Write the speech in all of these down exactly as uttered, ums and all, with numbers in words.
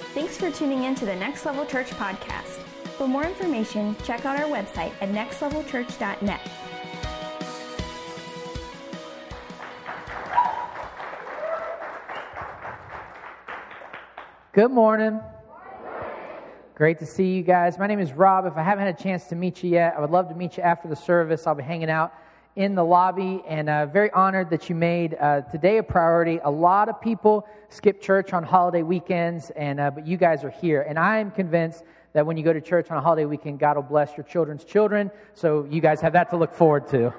Thanks for tuning in to the Next Level Church podcast. For more information, check out our website at next level church dot net. Good morning. Great to see you guys. My name is Rob. If I haven't had a chance to meet you yet, I would love to meet you after the service. I'll be hanging out in the lobby, and uh, very honored that you made uh, today a priority. A lot of people skip church on holiday weekends, and uh, but you guys are here, and I am convinced that when you go to church on a holiday weekend, God will bless your children's children, so you guys have that to look forward to.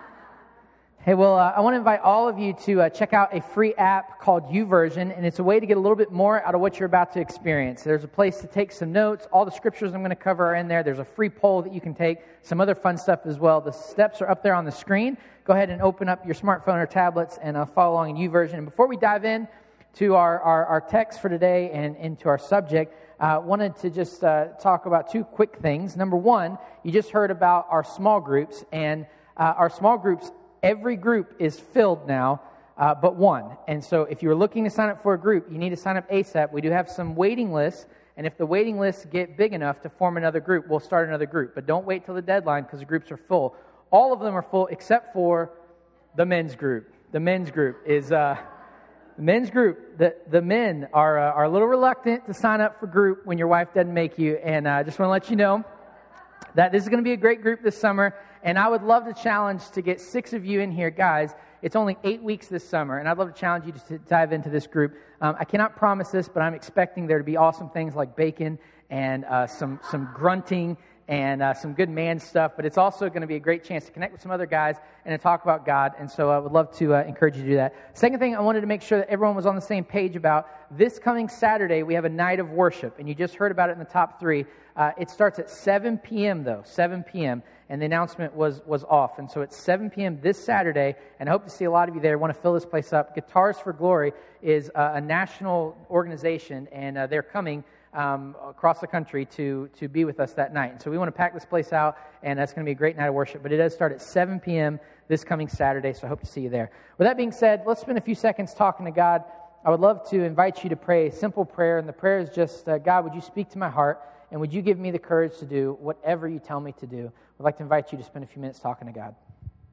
Hey, well, uh, I want to invite all of you to uh, check out a free app called YouVersion, and it's a way to get a little bit more out of what you're about to experience. There's a place to take some notes. All the scriptures I'm going to cover are in there. There's a free poll that you can take, some other fun stuff as well. The steps are up there on the screen. Go ahead and open up your smartphone or tablets and uh, follow along in YouVersion. And before we dive in to our, our, our text for today and into our subject, I uh, wanted to just uh, talk about two quick things. Number one, you just heard about our small groups, and uh, our small groups, every group is filled now, uh, but one. And so if you're looking to sign up for a group, you need to sign up ASAP. We do have some waiting lists, and if the waiting lists get big enough to form another group, we'll start another group. But don't wait till the deadline because the groups are full. All of them are full except for the men's group. The men's group is... Uh, the men's group, the, the men are, uh, are a little reluctant to sign up for group when your wife doesn't make you, and I uh, just want to let you know that this is going to be a great group this summer. And I would love to challenge to get six of you in here. Guys, it's only eight weeks this summer, and I'd love to challenge you to dive into this group. Um, I cannot promise this, but I'm expecting there to be awesome things like bacon and uh, some, some grunting and uh, some good man stuff. But it's also going to be a great chance to connect with some other guys and to talk about God. And so I would love to uh, encourage you to do that. Second thing, I wanted to make sure that everyone was on the same page about this coming Saturday. We have a night of worship, and you just heard about it in the top three. Uh, it starts at seven p.m. though, seven p.m., and the announcement was was off. And so it's seven p.m. this Saturday, and I hope to see a lot of you there. I want to fill this place up. Guitars for Glory is uh, a national organization, and uh, they're coming um, across the country to, to be with us that night. And so we want to pack this place out, and that's going to be a great night of worship. But it does start at seven p.m. this coming Saturday, so I hope to see you there. With that being said, let's spend a few seconds talking to God. I would love to invite you to pray a simple prayer, and the prayer is just, uh, God, would you speak to my heart? And would you give me the courage to do whatever you tell me to do? I'd like to invite you to spend a few minutes talking to God.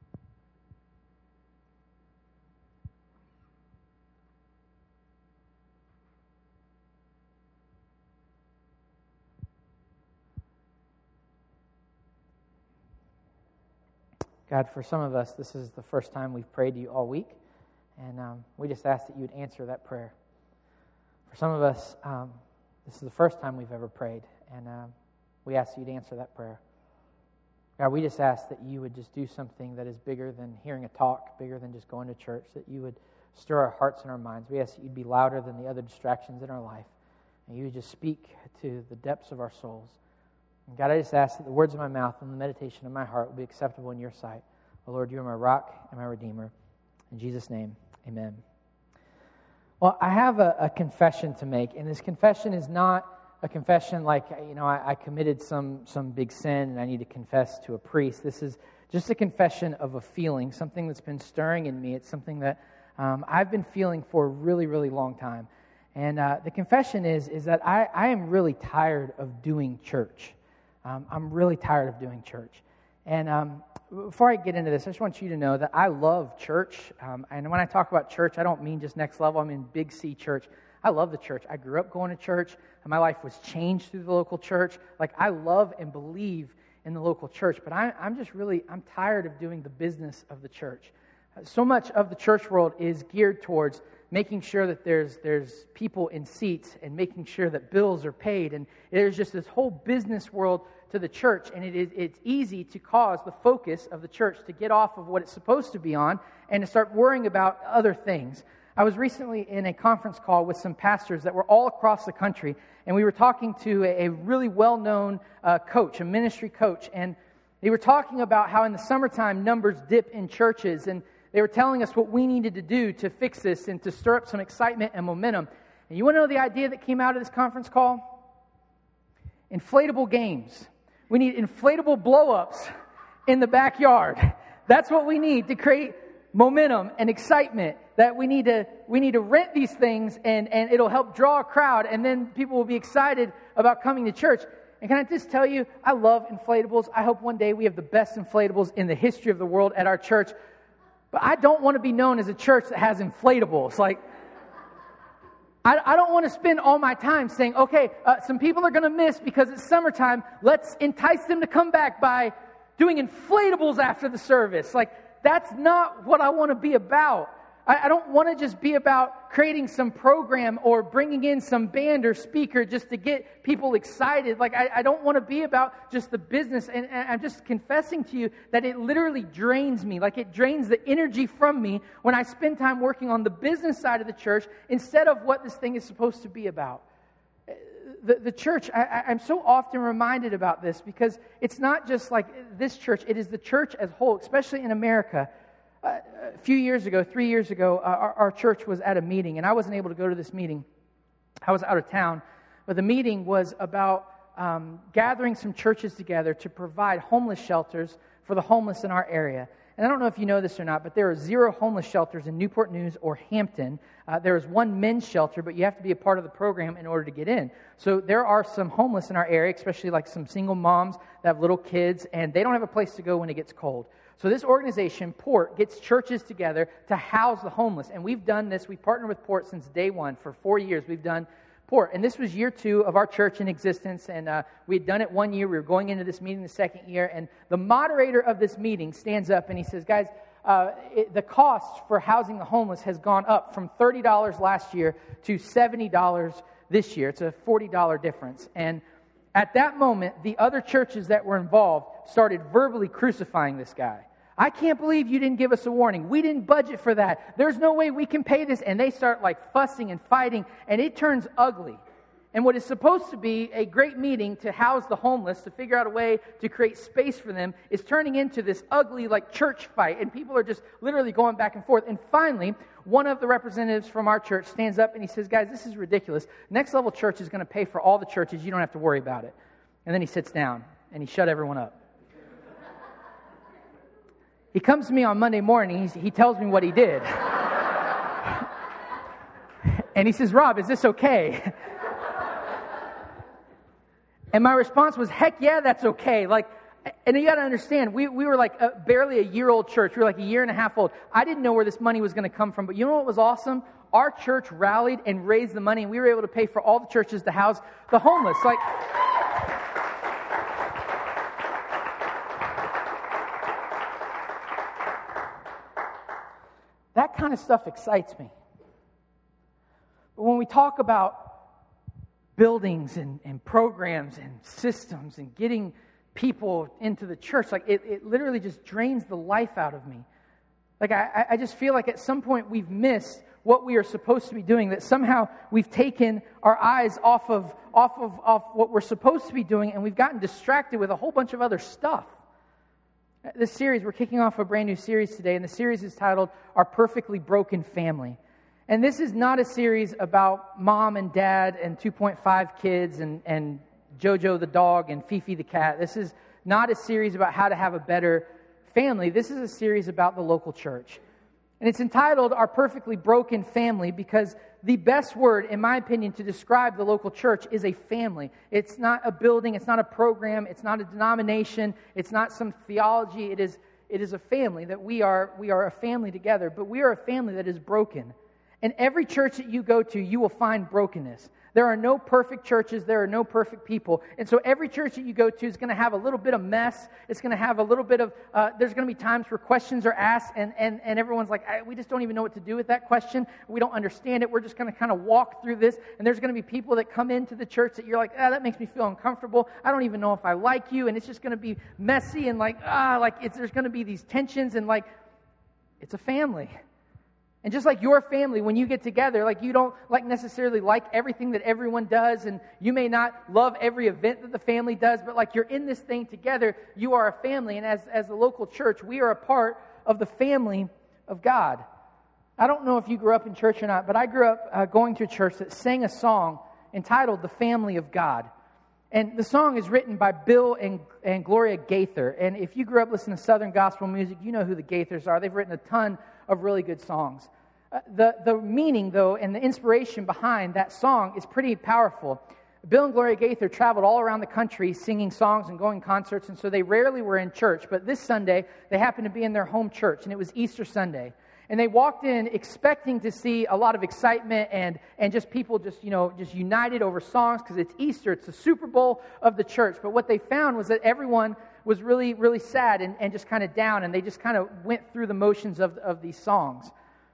God, for some of us, this is the first time we've prayed to you all week. And um, we just ask that you would answer that prayer. For some of us, um, this is the first time we've ever prayed. And uh, we ask you'd answer that prayer. God, we just ask that you would just do something that is bigger than hearing a talk, bigger than just going to church, that you would stir our hearts and our minds. We ask that you'd be louder than the other distractions in our life, and you would just speak to the depths of our souls. And God, I just ask that the words of my mouth and the meditation of my heart will be acceptable in your sight. Oh Lord, you are my rock and my redeemer. In Jesus' name, amen. Well, I have a, a confession to make, and this confession is not a confession like, you know, I, I committed some some big sin and I need to confess to a priest. This is just a confession of a feeling, something that's been stirring in me. It's something that um, I've been feeling for a really, really long time. And uh, the confession is, is that I, I am really tired of doing church. Um, I'm really tired of doing church. And um, before I get into this, I just want you to know that I love church. Um, and when I talk about church, I don't mean just Next Level. I mean Big C Church. I love the church. I grew up going to church, and my life was changed through the local church. Like, I love and believe in the local church, but I, I'm just really, I'm tired of doing the business of the church. So much of the church world is geared towards making sure that there's there's people in seats and making sure that bills are paid, and there's just this whole business world to the church, and it is it's easy to cause the focus of the church to get off of what it's supposed to be on and to start worrying about other things. I was recently in a conference call with some pastors that were all across the country, and we were talking to a, a really well-known uh, coach, a ministry coach, and they were talking about how in the summertime numbers dip in churches, and they were telling us what we needed to do to fix this and to stir up some excitement and momentum. And you want to know the idea that came out of this conference call? Inflatable games. We need inflatable blow-ups in the backyard. That's what we need to create momentum and excitement. that we need to we need to rent these things and, and it'll help draw a crowd, and then people will be excited about coming to church. And can I just tell you, I love inflatables. I hope one day we have the best inflatables in the history of the world at our church. But I don't want to be known as a church that has inflatables. Like, I, I don't want to spend all my time saying, okay, uh, some people are going to miss because it's summertime. Let's entice them to come back by doing inflatables after the service. Like, that's not what I want to be about. I, I don't want to just be about creating some program or bringing in some band or speaker just to get people excited. Like, I, I don't want to be about just the business. And, and I'm just confessing to you that it literally drains me. Like, it drains the energy from me when I spend time working on the business side of the church instead of what this thing is supposed to be about. The, the church, I, I'm so often reminded about this because it's not just like this church, it is the church as a whole, especially in America. Uh, a few years ago, three years ago, uh, our, our church was at a meeting, and I wasn't able to go to this meeting. I was out of town, but the meeting was about um, gathering some churches together to provide homeless shelters for the homeless in our area. And I don't know if you know this or not, but there are zero homeless shelters in Newport News or Hampton. Uh, there is one men's shelter, but you have to be a part of the program in order to get in. So there are some homeless in our area, especially like some single moms that have little kids, and they don't have a place to go when it gets cold. So this organization, Port, gets churches together to house the homeless. And we've done this. We've partnered with Port since day one. For four years, we've done Port. And this was year two of our church in existence. And uh, we had done it one year. We were going into this meeting the second year. And the moderator of this meeting stands up and he says, guys, uh, it, the cost for housing the homeless has gone up from thirty dollars last year to seventy dollars this year. It's a forty dollars difference. And at that moment, the other churches that were involved started verbally crucifying this guy. I can't believe you didn't give us a warning. We didn't budget for that. There's no way we can pay this. And they start like fussing and fighting, and it turns ugly. And what is supposed to be a great meeting to house the homeless, to figure out a way to create space for them, is turning into this ugly like church fight. And people are just literally going back and forth. And finally, one of the representatives from our church stands up and he says, guys, this is ridiculous. Next Level Church is going to pay for all the churches. You don't have to worry about it. And then he sits down and he shut everyone up. He comes to me on Monday morning, he's, he tells me what he did. And he says, Rob, is this okay? And my response was, heck yeah, that's okay. Like, and you got to understand, we, we were like a, barely a year old church. We were like a year and a half old. I didn't know where this money was going to come from. But you know what was awesome? Our church rallied and raised the money, and we were able to pay for all the churches to house the homeless. Like, that kind of stuff excites me. But when we talk about buildings and, and programs and systems and getting people into the church, like it, it literally just drains the life out of me. Like I, I just feel like at some point we've missed what we are supposed to be doing, that somehow we've taken our eyes off of off of off what we're supposed to be doing, and we've gotten distracted with a whole bunch of other stuff. This series, we're kicking off a brand new series today, and the series is titled Our Perfectly Broken Family. And this is not a series about mom and dad and two point five kids and, and Jojo the dog and Fifi the cat. This is not a series about how to have a better family. This is a series about the local church. And it's entitled Our Perfectly Broken Family because the best word, in my opinion, to describe the local church is a family. It's not a building, it's not a program, it's not a denomination, it's not some theology. It is it is a family that we are we are a family together, but we are a family that is broken. And every church that you go to, you will find brokenness. There are no perfect churches. There are no perfect people. And so every church that you go to is going to have a little bit of mess. It's going to have a little bit of, uh, there's going to be times where questions are asked and, and, and everyone's like, I, we just don't even know what to do with that question. We don't understand it. We're just going to kind of walk through this. And there's going to be people that come into the church that you're like, ah, that makes me feel uncomfortable. I don't even know if I like you. And it's just going to be messy and like, ah, like it's, there's going to be these tensions and like, it's a family. And just like your family, when you get together, like you don't like necessarily like everything that everyone does, and you may not love every event that the family does, but like you're in this thing together, you are a family. And as, as a local church, we are a part of the family of God. I don't know if you grew up in church or not, but I grew up uh, going to a church that sang a song entitled The Family of God. And the song is written by Bill and, and Gloria Gaither. And if you grew up listening to Southern gospel music, you know who the Gaithers are. They've written a ton of really good songs. Uh, the, the meaning, though, and the inspiration behind that song is pretty powerful. Bill and Gloria Gaither traveled all around the country singing songs and going concerts, and so they rarely were in church. But this Sunday, they happened to be in their home church, and it was Easter Sunday. And they walked in expecting to see a lot of excitement and, and just people just, you know, just united over songs because it's Easter. It's the Super Bowl of the church. But what they found was that everyone was really, really sad and, and just kind of down, and they just kind of went through the motions of, of these songs.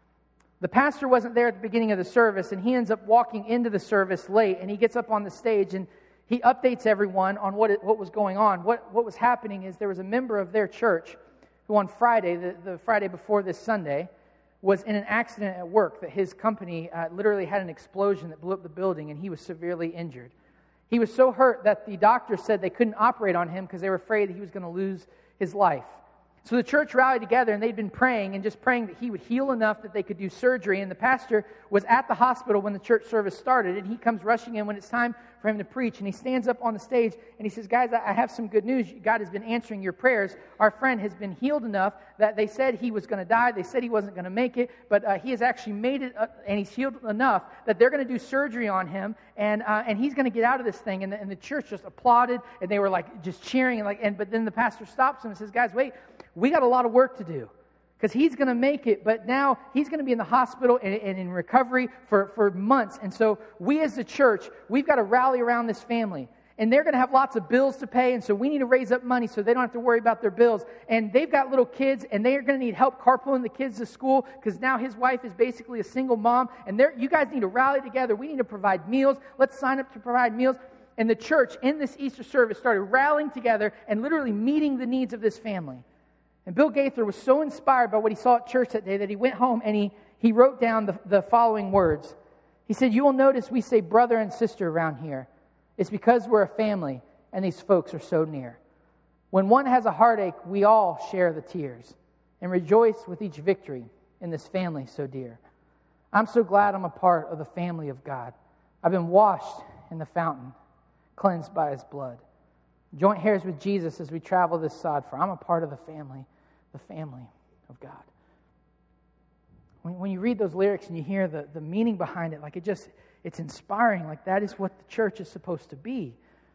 The pastor wasn't there at the beginning of the service, and he ends up walking into the service late, and he gets up on the stage, and he updates everyone on what it, what was going on. What, what was happening is there was a member of their church who on Friday, the, the Friday before this Sunday, was in an accident at work, that his company uh, literally had an explosion that blew up the building, and he was severely injured. He was so hurt that the doctor said they couldn't operate on him because they were afraid that he was going to lose his life. So the church rallied together, and they'd been praying and just praying that he would heal enough that they could do surgery. And the pastor was at the hospital when the church service started, and he comes rushing in when it's time for him to preach. And he stands up on the stage, and he says, guys, I have some good news. God has been answering your prayers. Our friend has been healed enough that they said he was going to die. They said he wasn't going to make it, but uh, he has actually made it, uh, and he's healed enough that they're going to do surgery on him, and uh, and he's going to get out of this thing. And the, and the church just applauded, and they were like just cheering. And like, and but then the pastor stops him and says, guys, wait. We got a lot of work to do because he's going to make it, but now he's going to be in the hospital and, and in recovery for, for months. And so we as a church, we've got to rally around this family. And they're going to have lots of bills to pay, and so we need to raise up money so they don't have to worry about their bills. And they've got little kids, and they're going to need help carpooling the kids to school because now his wife is basically a single mom. And you guys need to rally together. We need to provide meals. Let's sign up to provide meals. And the church in this Easter service started rallying together and literally meeting the needs of this family. And Bill Gaither was so inspired by what he saw at church that day that he went home and he, he wrote down the, the following words. He said, you will notice we say brother and sister around here. It's because we're a family and these folks are so near. When one has a heartache, we all share the tears and rejoice with each victory in this family so dear. I'm so glad I'm a part of the family of God. I've been washed in the fountain, cleansed by His blood. Joint hairs with Jesus as we travel this sod, for I'm a part of the family. The family of God. When, when you read those lyrics and you hear the, the meaning behind it, like it just, it's inspiring. Like that is what the church is supposed to be.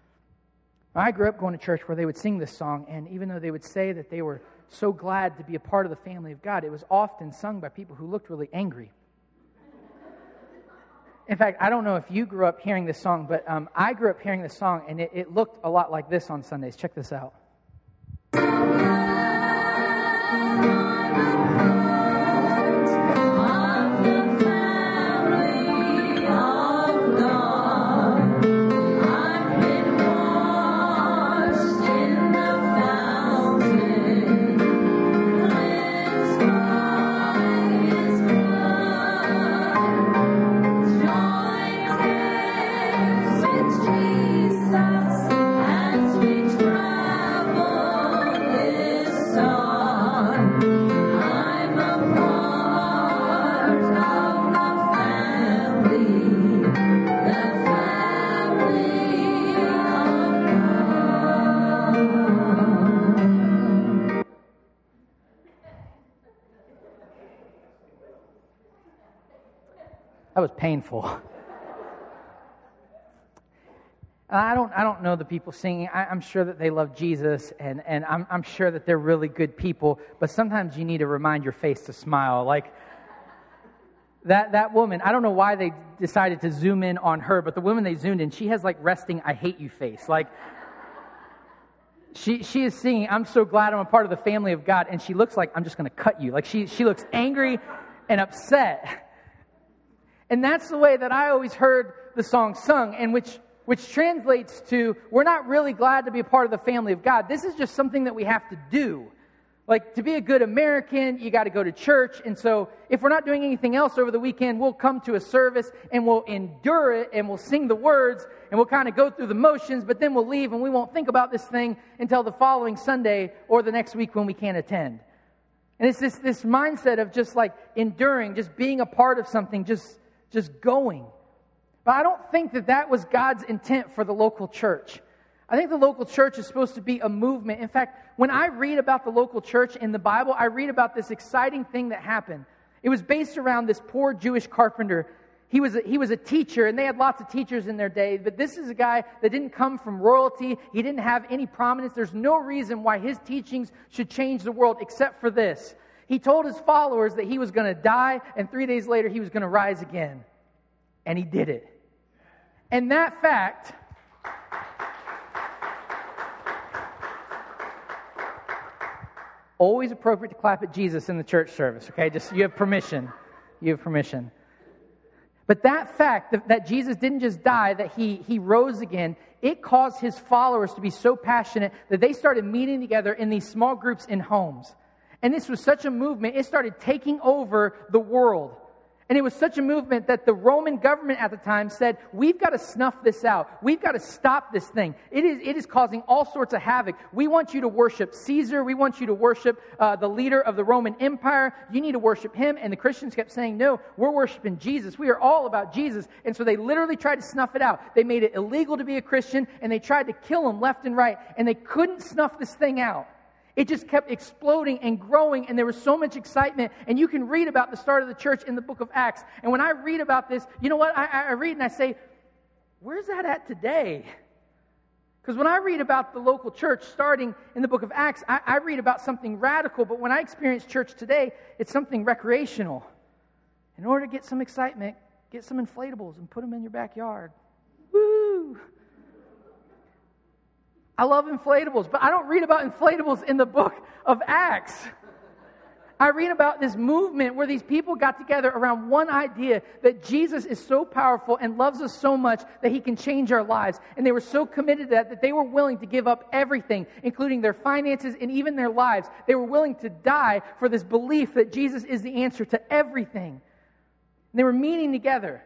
I grew up going to church where they would sing this song, and even though they would say that they were so glad to be a part of the family of God, it was often sung by people who looked really angry. In fact, I don't know if you grew up hearing this song, but um, I grew up hearing this song, and it, it looked a lot like this on Sundays. Check this out. That was painful. I don't I don't know the people singing. I, I'm sure that they love Jesus, and, and I'm, I'm sure that they're really good people, but sometimes you need to remind your face to smile. Like that, that woman, I don't know why they decided to zoom in on her, but the woman they zoomed in, she has like resting I hate you face. Like she she is singing, I'm so glad I'm a part of the family of God, and she looks like I'm just going to cut you. Like she she looks angry and upset. And that's the way that I always heard the song sung, and which which translates to, we're not really glad to be a part of the family of God. This is just something that we have to do. Like, to be a good American, you got to go to church. And so if we're not doing anything else over the weekend, we'll come to a service and we'll endure it and we'll sing the words and we'll kind of go through the motions, but then we'll leave and we won't think about this thing until the following Sunday or the next week when we can't attend. And it's this, this mindset of just like enduring, just being a part of something, just, just going. But I don't think that that was God's intent for the local church. I think the local church is supposed to be a movement. In fact, when I read about the local church in the Bible, I read about this exciting thing that happened. It was based around this poor Jewish carpenter. He was a, he was a teacher, and they had lots of teachers in their day, but this is a guy that didn't come from royalty. He didn't have any prominence. There's no reason why his teachings should change the world except for this. He told his followers that he was going to die, and three days later he was going to rise again. And he did it. And that fact... always appropriate to clap at Jesus in the church service, okay? Just, you have permission. You have permission. But that fact that, that Jesus didn't just die, that he, he rose again, it caused his followers to be so passionate that they started meeting together in these small groups in homes. And this was such a movement, it started taking over the world. And it was such a movement that the Roman government at the time said, we've got to snuff this out. We've got to stop this thing. It is, it is causing all sorts of havoc. We want you to worship Caesar. We want you to worship uh, the leader of the Roman Empire. You need to worship him. And the Christians kept saying, no, we're worshiping Jesus. We are all about Jesus. And so they literally tried to snuff it out. They made it illegal to be a Christian, and they tried to kill him left and right. And they couldn't snuff this thing out. It just kept exploding and growing, and there was so much excitement. And you can read about the start of the church in the book of Acts. And when I read about this, you know what? I, I read and I say, where's that at today? Because when I read about the local church starting in the book of Acts, I, I read about something radical. But when I experience church today, it's something recreational. In order to get some excitement, get some inflatables and put them in your backyard. Woo! I love inflatables, but I don't read about inflatables in the book of Acts. I read about this movement where these people got together around one idea, that Jesus is so powerful and loves us so much that he can change our lives. And they were so committed to that that they were willing to give up everything, including their finances and even their lives. They were willing to die for this belief that Jesus is the answer to everything. And they were meeting together.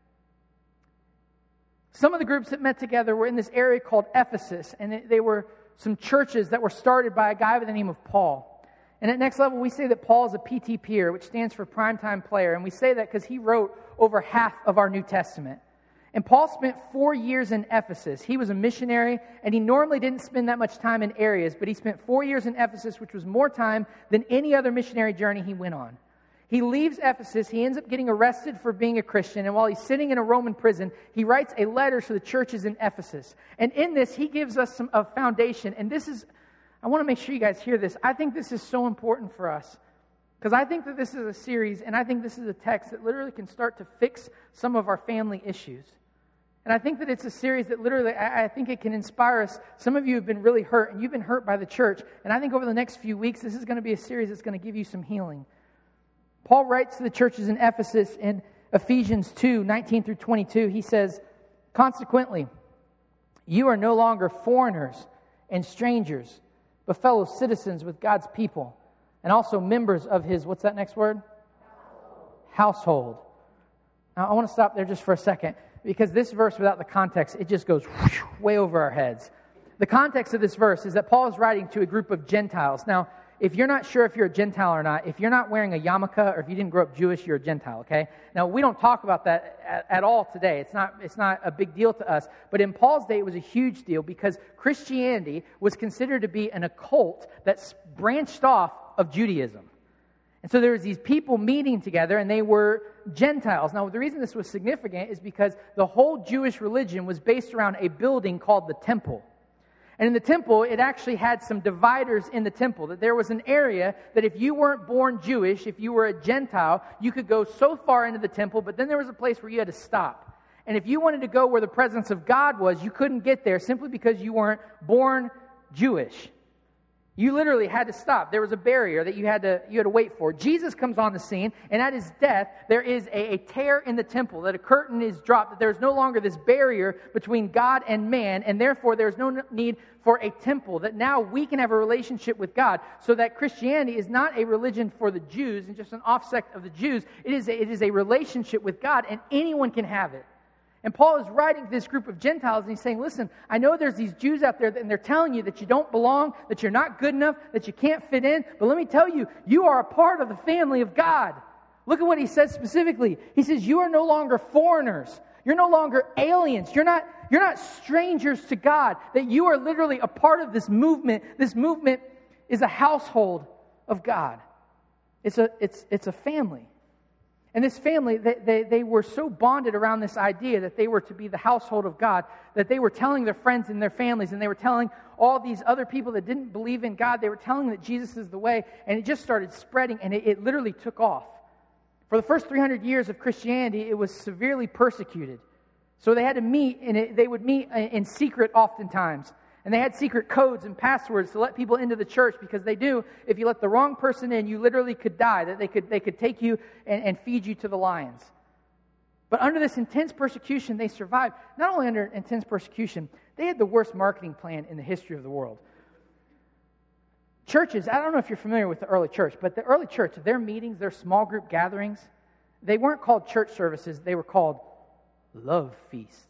Some of the groups that met together were in this area called Ephesus, and they were some churches that were started by a guy by the name of Paul. And at Next Level, we say that Paul is a P T P-er, which stands for primetime player, and we say that because he wrote over half of our New Testament. And Paul spent four years in Ephesus. He was a missionary, and he normally didn't spend that much time in areas, but he spent four years in Ephesus, which was more time than any other missionary journey he went on. He leaves Ephesus, he ends up getting arrested for being a Christian, and while he's sitting in a Roman prison, he writes a letter to the churches in Ephesus. And in this, he gives us some a foundation, and this is, I want to make sure you guys hear this. I think this is so important for us, because I think that this is a series, and I think this is a text that literally can start to fix some of our family issues. And I think that it's a series that literally, I, I think it can inspire us. Some of you have been really hurt, and you've been hurt by the church, and I think over the next few weeks, this is going to be a series that's going to give you some healing. Paul writes to the churches in Ephesus in Ephesians two, nineteen through twenty-two. He says, consequently, you are no longer foreigners and strangers, but fellow citizens with God's people, and also members of his, what's that next word? Household. Household. Now, I want to stop there just for a second, because this verse, without the context, it just goes whoosh, way over our heads. The context of this verse is that Paul is writing to a group of Gentiles. Now, if you're not sure if you're a Gentile or not, if you're not wearing a yarmulke, or if you didn't grow up Jewish, you're a Gentile, okay? Now, we don't talk about that at, at all today. It's not, it's not a big deal to us. But in Paul's day, it was a huge deal, because Christianity was considered to be an occult that branched off of Judaism. And so there was these people meeting together, and they were Gentiles. Now, the reason this was significant is because the whole Jewish religion was based around a building called the temple. And in the temple, it actually had some dividers in the temple, that there was an area that if you weren't born Jewish, if you were a Gentile, you could go so far into the temple, but then there was a place where you had to stop. And if you wanted to go where the presence of God was, you couldn't get there simply because you weren't born Jewish. You literally had to stop. There was a barrier that you had to you had to wait for. Jesus comes on the scene, and at his death, there is a, a tear in the temple, that a curtain is dropped, that there's no longer this barrier between God and man, and therefore there's no need for a temple, that now we can have a relationship with God, so that Christianity is not a religion for the Jews and just an offsect of the Jews. It is a, it is a relationship with God, and anyone can have it. And Paul is writing to this group of Gentiles, and he's saying, listen, I know there's these Jews out there, and they're telling you that you don't belong, that you're not good enough, that you can't fit in. But let me tell you, you are a part of the family of God. Look at what he says specifically. He says, you are no longer foreigners. You're no longer aliens. You're not, you're not strangers to God. That you are literally a part of this movement. This movement is a household of God. It's a, it's, it's a family. And this family, they, they, they were so bonded around this idea that they were to be the household of God, that they were telling their friends and their families, and they were telling all these other people that didn't believe in God, they were telling that Jesus is the way, and it just started spreading, and it, it literally took off. For the first three hundred years of Christianity, it was severely persecuted. So they had to meet, and it, they would meet in secret oftentimes. And they had secret codes and passwords to let people into the church, because they knew if you let the wrong person in, you literally could die, that they could they could take you and, and feed you to the lions. But under this intense persecution, they survived. Not only under intense persecution, they had the worst marketing plan in the history of the world. Churches, I don't know if you're familiar with the early church, but the early church, their meetings, their small group gatherings, they weren't called church services, they were called love feasts.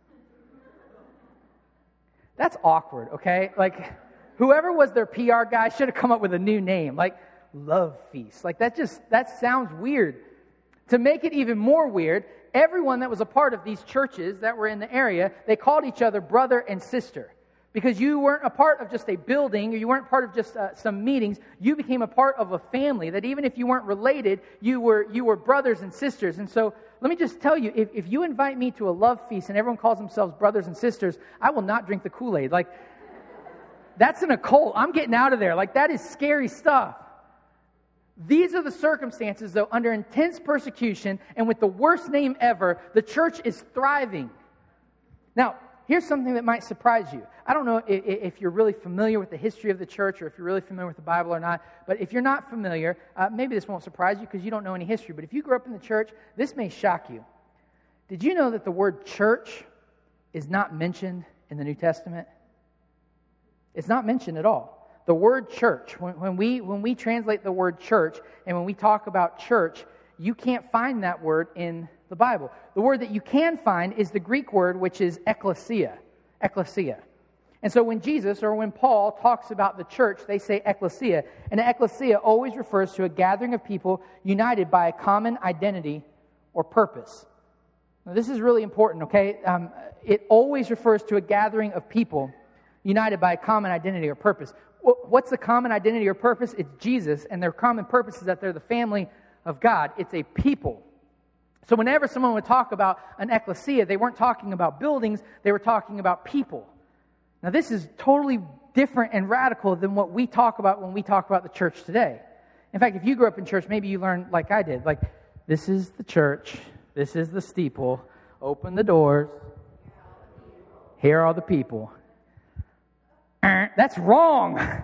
That's awkward, okay? Like, whoever was their P R guy should have come up with a new name, like love feast. Like, that just, that sounds weird. To make it even more weird, everyone that was a part of these churches that were in the area, they called each other brother and sister. Because you weren't a part of just a building, or you weren't part of just uh, some meetings. You became a part of a family that even if you weren't related, you were you were brothers and sisters. And so let me just tell you, if, if you invite me to a love feast and everyone calls themselves brothers and sisters, I will not drink the Kool-Aid. Like, that's an occult. I'm getting out of there. Like, that is scary stuff. These are the circumstances, though, under intense persecution and with the worst name ever, the church is thriving. Now, here's something that might surprise you. I don't know if, if you're really familiar with the history of the church, or if you're really familiar with the Bible or not, but if you're not familiar, uh, maybe this won't surprise you because you don't know any history, but if you grew up in the church, this may shock you. Did you know that the word church is not mentioned in the New Testament? It's not mentioned at all. The word church, when, when we when we translate the word church, and when we talk about church, you can't find that word in the Bible. The word that you can find is the Greek word, which is ekklesia. Ekklesia. And so when Jesus or when Paul talks about the church, they say ekklesia. And the ekklesia always refers to a gathering of people united by a common identity or purpose. Now, this is really important, okay? Um, it always refers to a gathering of people united by a common identity or purpose. What's the common identity or purpose? It's Jesus, and their common purpose is that they're the family of God. It's a people. So whenever someone would talk about an ecclesia, they weren't talking about buildings, they were talking about people. Now, this is totally different and radical than what we talk about when we talk about the church today. In fact, if you grew up in church, maybe you learned like I did, like, this is the church, this is the steeple, open the doors, here are the people. That's wrong.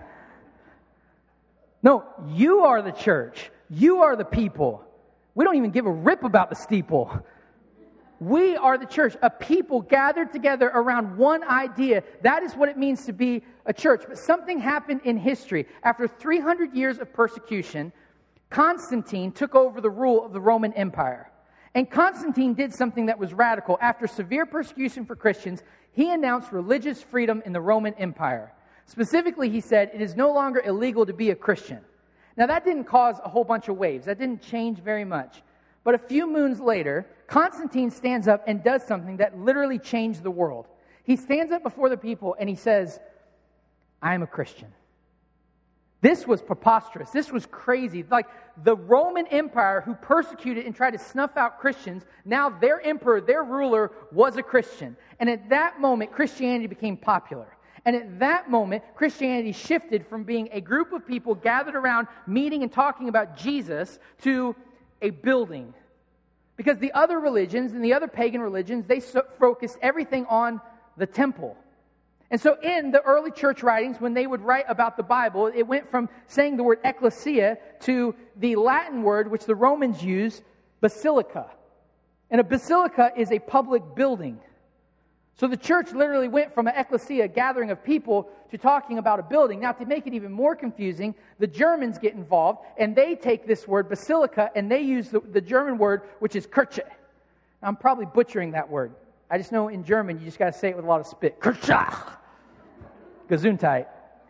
No, you are the church. You are the people. We don't even give a rip about the steeple. We are the church, a people gathered together around one idea. That is what it means to be a church. But something happened in history. After three hundred years of persecution, Constantine took over the rule of the Roman Empire. And Constantine did something that was radical. After severe persecution for Christians, he announced religious freedom in the Roman Empire. Specifically, he said, it is no longer illegal to be a Christian. Now, that didn't cause a whole bunch of waves. That didn't change very much. But a few moons later, Constantine stands up and does something that literally changed the world. He stands up before the people and he says, I am a Christian. This was preposterous. This was crazy. Like, the Roman Empire, who persecuted and tried to snuff out Christians, now their emperor, their ruler, was a Christian. And at that moment, Christianity became popular. And at that moment, Christianity shifted from being a group of people gathered around meeting and talking about Jesus to a building. Because the other religions and the other pagan religions, they so focused everything on the temple. And so in the early church writings, when they would write about the Bible, it went from saying the word ecclesia to the Latin word, which the Romans use, basilica. And a basilica is a public building. So the church literally went from an ecclesia, a gathering of people, to talking about a building. Now, to make it even more confusing, the Germans get involved, and they take this word, basilica, and they use the, the German word, which is Kirche. Now, I'm probably butchering that word. I just know in German, you just got to say it with a lot of spit. Kirche. Gesundheit.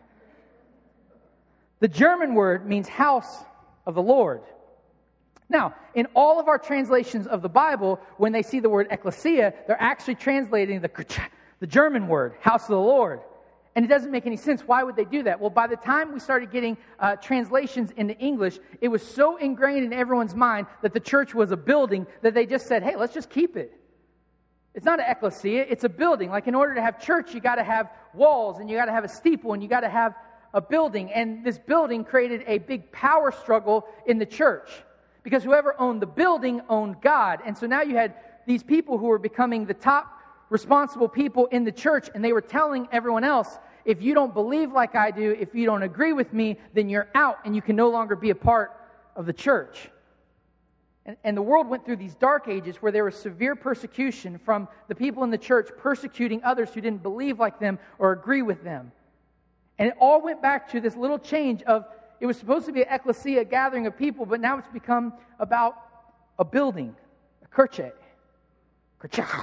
The German word means house of the Lord. Now, in all of our translations of the Bible, when they see the word ecclesia, they're actually translating the the German word, house of the Lord. And it doesn't make any sense. Why would they do that? Well, by the time we started getting uh, translations into English, it was so ingrained in everyone's mind that the church was a building that they just said, hey, let's just keep it. It's not an ecclesia, it's a building. Like in order to have church, you got to have walls, and you got to have a steeple, and you got to have a building. And this building created a big power struggle in the church, because whoever owned the building owned God. And so now you had these people who were becoming the top responsible people in the church, and they were telling everyone else, if you don't believe like I do, if you don't agree with me, then you're out, and you can no longer be a part of the church. And, and the world went through these dark ages where there was severe persecution from the people in the church persecuting others who didn't believe like them or agree with them. And it all went back to this little change of, it was supposed to be an ecclesia, a gathering of people, but now it's become about a building, a kirche. Kirche.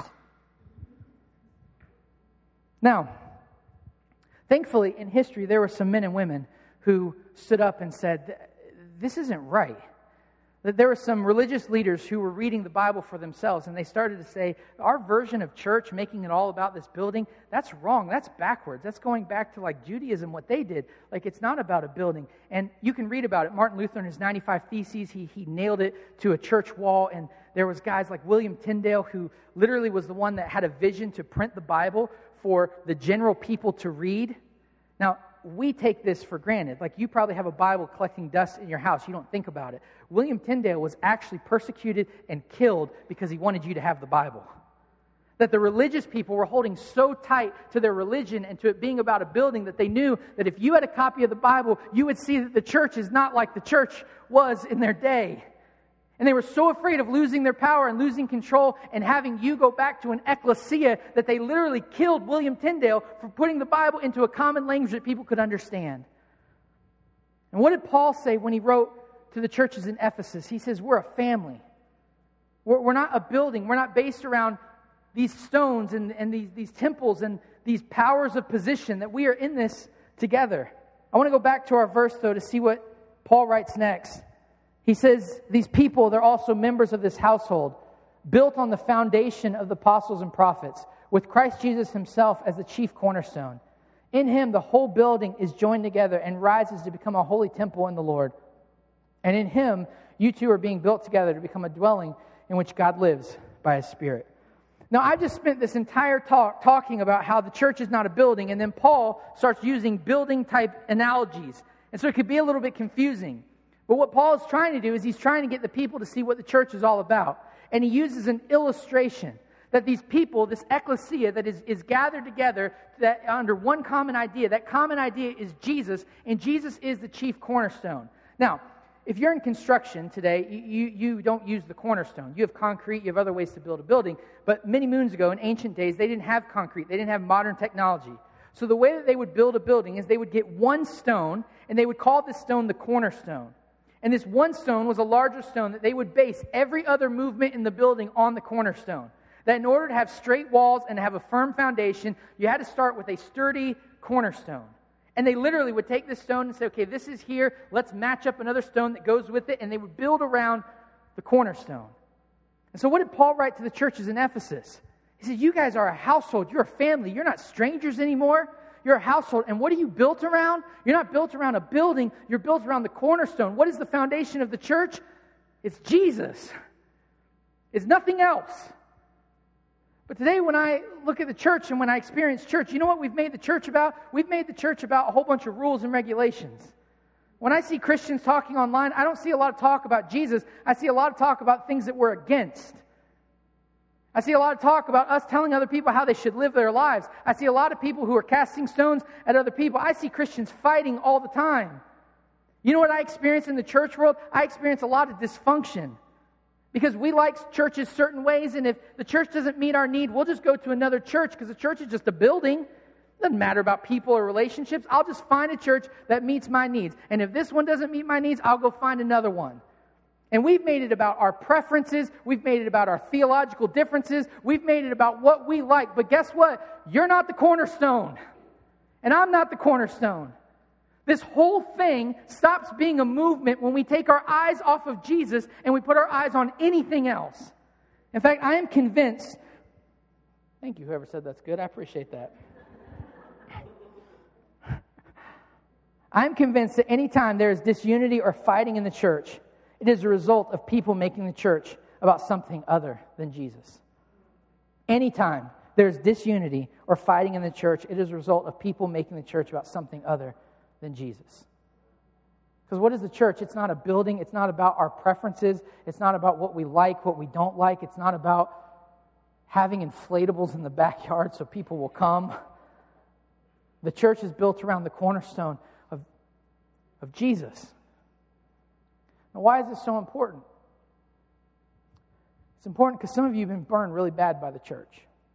Now, thankfully, in history, there were some men and women who stood up and said, this isn't right. That there were some religious leaders who were reading the Bible for themselves, and they started to say, our version of church, making it all about this building, that's wrong. That's backwards. That's going back to like Judaism, what they did. Like, it's not about a building. And you can read about it. Martin Luther, in his ninety-five Theses, he, he nailed it to a church wall, and there was guys like William Tyndale, who literally was the one that had a vision to print the Bible for the general people to read. Now, we take this for granted. Like, you probably have a Bible collecting dust in your house. You don't think about it. William Tyndale was actually persecuted and killed because he wanted you to have the Bible. That the religious people were holding so tight to their religion and to it being about a building that they knew that if you had a copy of the Bible, you would see that the church is not like the church was in their day. And they were so afraid of losing their power and losing control and having you go back to an ecclesia that they literally killed William Tyndale for putting the Bible into a common language that people could understand. And what did Paul say when he wrote to the churches in Ephesus? He says, we're a family. We're, we're not a building. We're not based around these stones and, and these, these temples and these powers of position, that we are in this together. I want to go back to our verse, though, to see what Paul writes next. He says, these people, they're also members of this household, built on the foundation of the apostles and prophets, with Christ Jesus himself as the chief cornerstone. In him, the whole building is joined together and rises to become a holy temple in the Lord. And in him, you two are being built together to become a dwelling in which God lives by his Spirit. Now, I've just spent this entire talk talking about how the church is not a building, and then Paul starts using building-type analogies. And so it could be a little bit confusing. But what Paul is trying to do is he's trying to get the people to see what the church is all about. And he uses an illustration that these people, this ecclesia that is, is gathered together that under one common idea, that common idea is Jesus, and Jesus is the chief cornerstone. Now, if you're in construction today, you, you, you don't use the cornerstone. You have concrete, you have other ways to build a building. But many moons ago, in ancient days, they didn't have concrete. They didn't have modern technology. So the way that they would build a building is they would get one stone, and they would call this stone the cornerstone. And this one stone was a larger stone that they would base every other movement in the building on the cornerstone. That in order to have straight walls and to have a firm foundation, you had to start with a sturdy cornerstone. And they literally would take this stone and say, okay, this is here, let's match up another stone that goes with it, and they would build around the cornerstone. And so what did Paul write to the churches in Ephesus? He said, you guys are a household, you're a family, you're not strangers anymore. You're a household. And what are you built around? You're not built around a building. You're built around the cornerstone. What is the foundation of the church? It's Jesus. It's nothing else. But today when I look at the church and when I experience church, you know what we've made the church about? We've made the church about a whole bunch of rules and regulations. When I see Christians talking online, I don't see a lot of talk about Jesus. I see a lot of talk about things that we're against. I see a lot of talk about us telling other people how they should live their lives. I see a lot of people who are casting stones at other people. I see Christians fighting all the time. You know what I experience in the church world? I experience a lot of dysfunction. Because we like churches certain ways, and if the church doesn't meet our need, we'll just go to another church because the church is just a building. It doesn't matter about people or relationships. I'll just find a church that meets my needs. And if this one doesn't meet my needs, I'll go find another one. And we've made it about our preferences. We've made it about our theological differences. We've made it about what we like. But guess what? You're not the cornerstone. And I'm not the cornerstone. This whole thing stops being a movement when we take our eyes off of Jesus and we put our eyes on anything else. In fact, I am convinced. Thank you, whoever said that's good. I appreciate that. I'm convinced that anytime there is disunity or fighting in the church, it is a result of people making the church about something other than Jesus. Anytime there's disunity or fighting in the church, it is a result of people making the church about something other than Jesus. Because what is the church? It's not a building. It's not about our preferences. It's not about what we like, what we don't like. It's not about having inflatables in the backyard so people will come. The church is built around the cornerstone of, of Jesus. Now, why is this so important? It's important because some of you have been burned really bad by the church.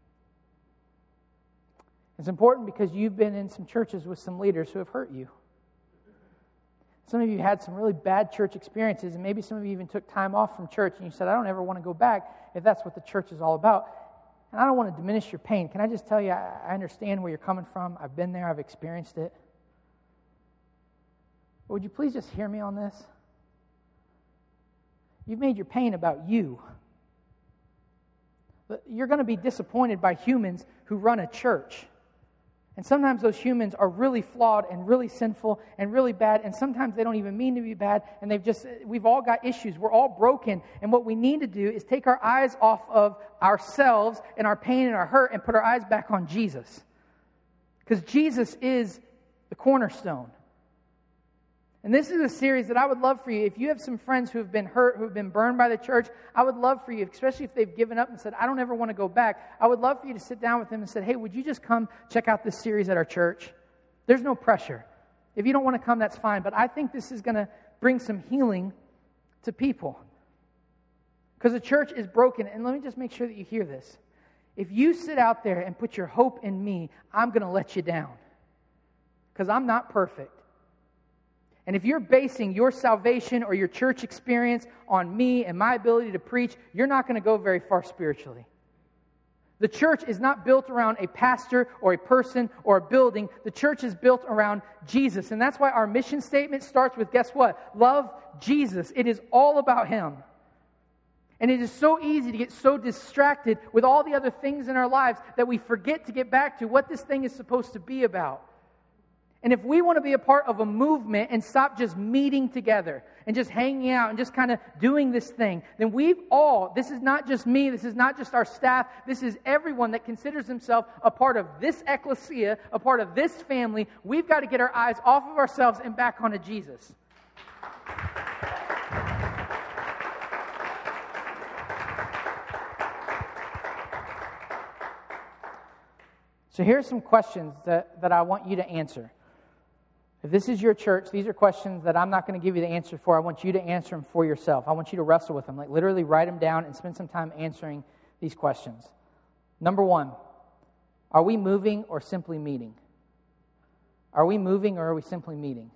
It's important because you've been in some churches with some leaders who have hurt you. Some of you had some really bad church experiences, and maybe some of you even took time off from church, and you said, I don't ever want to go back if that's what the church is all about. And I don't want to diminish your pain. Can I just tell you, I understand where you're coming from. I've been there. I've experienced it. But would you please just hear me on this? You've made your pain about you. But you're going to be disappointed by humans who run a church. And sometimes those humans are really flawed and really sinful and really bad, and sometimes they don't even mean to be bad, and they've just, we've all got issues. We're all broken, and what we need to do is take our eyes off of ourselves and our pain and our hurt and put our eyes back on Jesus. Because Jesus is the cornerstone. And this is a series that I would love for you. If you have some friends who have been hurt, who have been burned by the church, I would love for you, especially if they've given up and said, I don't ever want to go back, I would love for you to sit down with them and say, hey, would you just come check out this series at our church? There's no pressure. If you don't want to come, that's fine. But I think this is going to bring some healing to people. Because the church is broken. And let me just make sure that you hear this. If you sit out there and put your hope in me, I'm going to let you down. Because I'm not perfect. And if you're basing your salvation or your church experience on me and my ability to preach, you're not going to go very far spiritually. The church is not built around a pastor or a person or a building. The church is built around Jesus. And that's why our mission statement starts with, guess what? Love Jesus. It is all about Him. And it is so easy to get so distracted with all the other things in our lives that we forget to get back to what this thing is supposed to be about. And if we want to be a part of a movement and stop just meeting together and just hanging out and just kind of doing this thing, then we've all, this is not just me, this is not just our staff, this is everyone that considers himself a part of this ecclesia, a part of this family. We've got to get our eyes off of ourselves and back onto Jesus. So here's some questions that, that I want you to answer. If this is your church, these are questions that I'm not going to give you the answer for. I want you to answer them for yourself. I want you to wrestle with them. Like literally write them down and spend some time answering these questions. Number one, are we moving or simply meeting? Are we moving or are we simply meeting?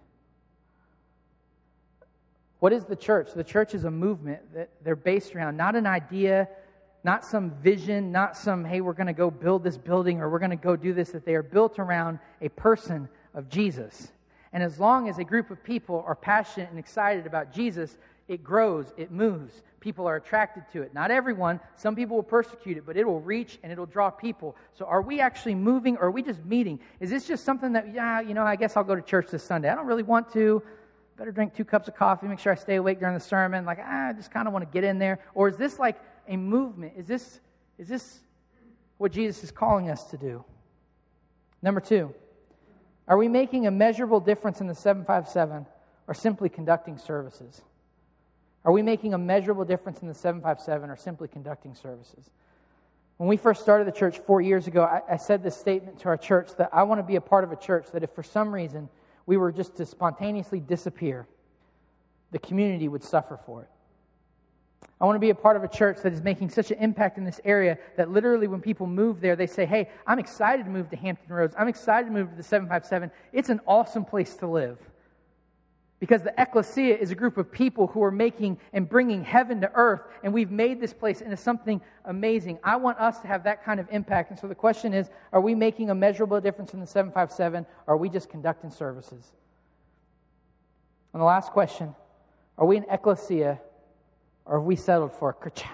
What is the church? The church is a movement that they're based around, not an idea, not some vision, not some, hey, we're going to go build this building or we're going to go do this, that they are built around a person of Jesus. And as long as a group of people are passionate and excited about Jesus, it grows, it moves. People are attracted to it. Not everyone. Some people will persecute it, but it will reach and it will draw people. So are we actually moving or are we just meeting? Is this just something that, yeah, you know, I guess I'll go to church this Sunday. I don't really want to. Better drink two cups of coffee, make sure I stay awake during the sermon. Like, ah, I just kind of want to get in there. Or is this like a movement? Is this, is this what Jesus is calling us to do? Number two. Are we making a measurable difference in the seven five seven or simply conducting services? Are we making a measurable difference in the seven five seven or simply conducting services? When we first started the church four years ago, I, I said this statement to our church that I want to be a part of a church that if for some reason we were just to spontaneously disappear, the community would suffer for it. I want to be a part of a church that is making such an impact in this area that literally when people move there, they say, hey, I'm excited to move to Hampton Roads. I'm excited to move to the seven five seven. It's an awesome place to live. Because the ecclesia is a group of people who are making and bringing heaven to earth, and we've made this place into something amazing. I want us to have that kind of impact. And so the question is, are we making a measurable difference in the seven five seven, or are we just conducting services? And the last question, are we an ecclesia or have we settled for a kercha?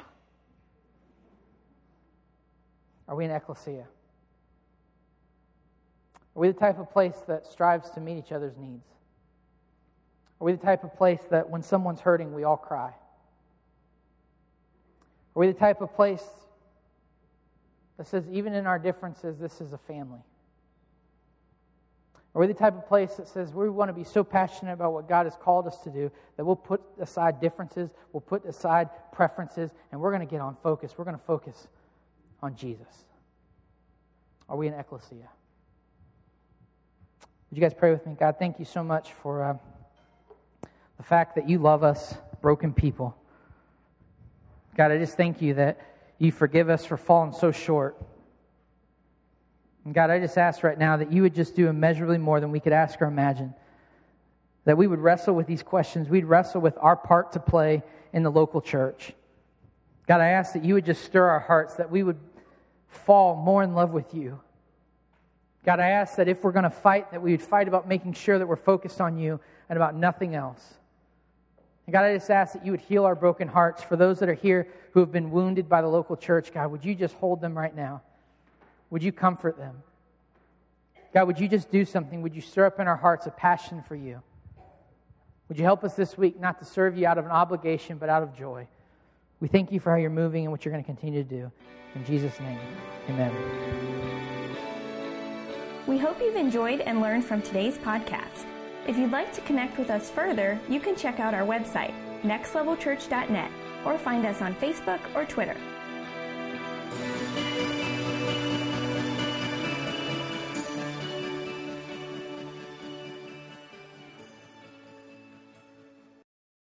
Are we an ecclesia? Are we the type of place that strives to meet each other's needs? Are we the type of place that when someone's hurting, we all cry? Are we the type of place that says, even in our differences, this is a family? Are we the type of place that says we want to be so passionate about what God has called us to do that we'll put aside differences, we'll put aside preferences, and we're going to get on focus. We're going to focus on Jesus. Are we an ecclesia? Would you guys pray with me? God, thank you so much for uh, the fact that you love us, broken people. God, I just thank you that you forgive us for falling so short. And God, I just ask right now that you would just do immeasurably more than we could ask or imagine. That we would wrestle with these questions. We'd wrestle with our part to play in the local church. God, I ask that you would just stir our hearts, that we would fall more in love with you. God, I ask that if we're going to fight, that we would fight about making sure that we're focused on you and about nothing else. And God, I just ask that you would heal our broken hearts. For those that are here who have been wounded by the local church, God, would you just hold them right now? Would you comfort them? God, would you just do something? Would you stir up in our hearts a passion for you? Would you help us this week not to serve you out of an obligation, but out of joy? We thank you for how you're moving and what you're going to continue to do. In Jesus' name, amen. We hope you've enjoyed and learned from today's podcast. If you'd like to connect with us further, you can check out our website, next level church dot net, or find us on Facebook or Twitter.